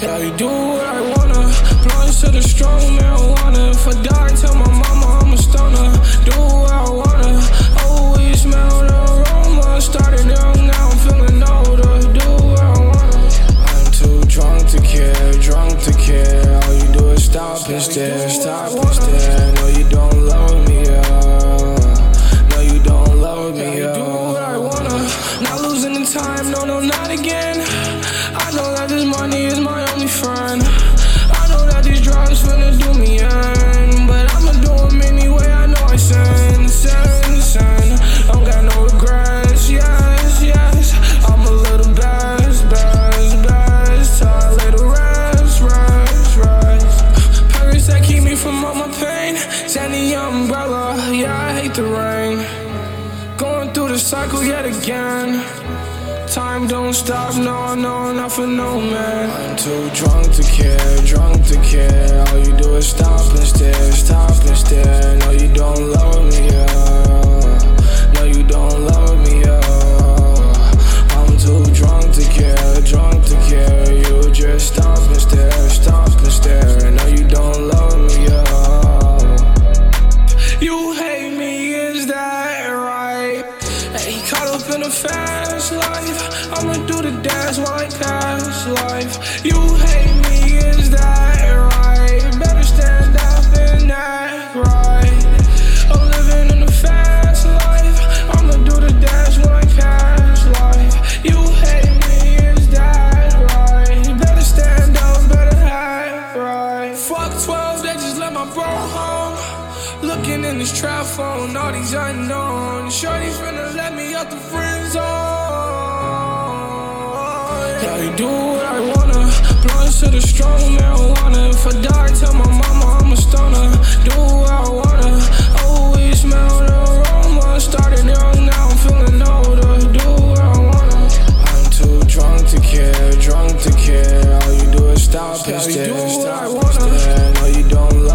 Yeah, you do what I wanna. Blowing to the strong marijuana. If I die, tell my mama I'm a stoner. Do what I wanna. Always smell the aroma. Started young, now I'm feeling older. Do what I wanna. I'm too drunk to care, drunk to care. All you do is stop and stare, stop and stare. No, you don't love me, no, you don't love me, yeah, you do what I wanna. Not losing the time, no, not again. I know that this money is my only friend. I know that these drugs finna do me in, but I'ma do them anyway. I know I sin. Don't got no regrets, yes. I'm a little best. Till I lay the rest. Paris that keep me from all my pain. Sandy umbrella, yeah, I hate the rain. Going through the cycle yet again. Time don't stop, no, not for no man. I'm too drunk to care. All you do is stop and stare. No, you don't love me, no, you don't love me, I'm too drunk to care. You just stop and stare. No, you don't love me, You hate me, is that right? Hey, caught up in a fast life. I'ma do the dance while I pass life. You hate me, is that right? Better stand up and act right. I'm living in a fast life. I'ma do the dance while I pass life. You hate me, is that right? Better stand up, better act right. Fuck 12, they just let my bro home. Looking in this trap phone, all these unknowns. Shorty finna let me out the friend zone. Yeah, you do what I wanna. Blowing to the strong marijuana. If I die, tell my mama I'm a stoner. Do what I wanna. Always smell the aroma. Started young, now I'm feeling older. Do what I wanna. I'm too drunk to care. All you do is stop and stare. No, you don't love